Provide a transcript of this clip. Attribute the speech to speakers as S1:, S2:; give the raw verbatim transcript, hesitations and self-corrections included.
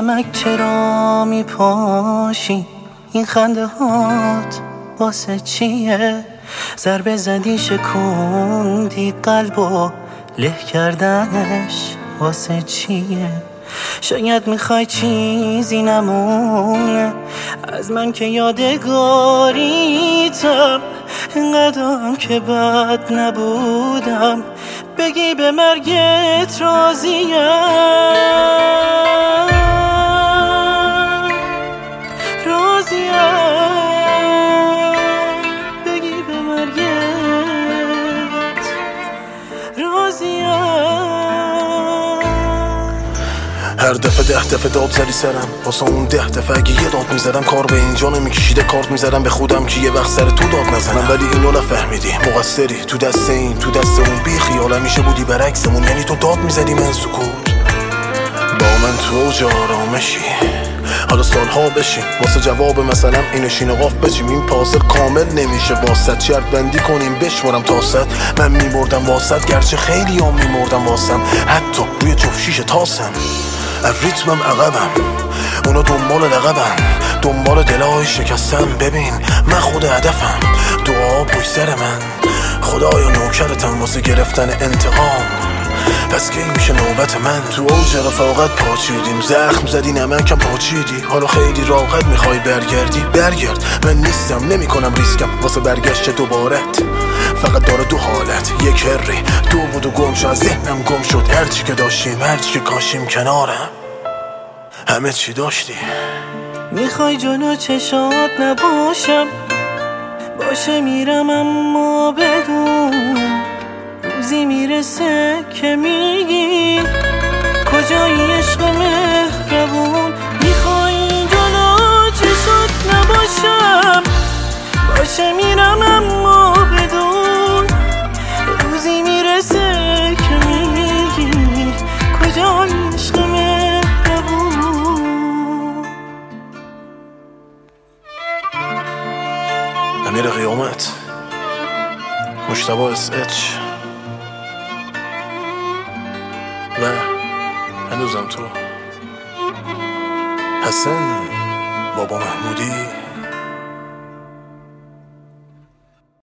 S1: نمک چرا میپاشی؟ این خنده هات واسه چیه؟ ضربه زدی شکوندی قلبو، له کردنش واسه چیه؟ شاید میخوای چیزی نمونه از من که یادگاریتم، اینقدرم که بد نبودم بگی به مرگت راضیم. راضیم بگی به مرگت راضیم.
S2: هر دفعه ده دفعه داد زدی سرم، واسه اون ده دفعه اگه یه داد میزدم کار به اینجا نمیکشیده. کارت میزدم به خودم که یه وقت سر تو داد نزنم، ولی اینو نفهمیدی مقصری تو دست این تو دست اون. بی خیال همیشه بودی برعکسمون، یعنی تو داد میزدی من سکوت. با من تو اوج آرامشی حالا سالها بشیم واسه جواب مثلا این شین قاف بچیم. این پازل کامل نمیشه واسط، شرط بندی کنیم بشمارم تا صد. من میمردم واسط گرچه خیلی هم میمردم واسم، حتی روی جفشیش تاسم. از ریتمم عقبم، اونا دنبال لقبم، دنبال دلای شکستم. ببین من خود هدفم، دعا پشت سر من، خدایا نوکرتم واسه گرفتن انتقام. پس کی میشه نوبت من؟ تو اوج رفاقت پاچیدیم، زخم زدی نمکم پاچیدی. حالا خیلی راحت میخوای برگردی، برگرد. من نیستم نمی کنم ریسکم واسه برگشت دوبارت. فقط داره دو حالت، یک هری دو بود و گم شد، از ذهنم گم شد. هرچی که داشتیم هرچی که کاشیم کنارم، همه چی داشتی.
S1: میخوای جلو چشات نباشم، باشه میرم اما بدون روزی میرسه که میگی کجایی عشق مهربون. میخوای جلو چشات نباشم، باشه میرم اما بدون روزی میرسه که میگی کجایی عشق مهربون.
S2: امیر قیامت، مجتبی اس اچ و هنوزم تو، حسن بابا محمودی.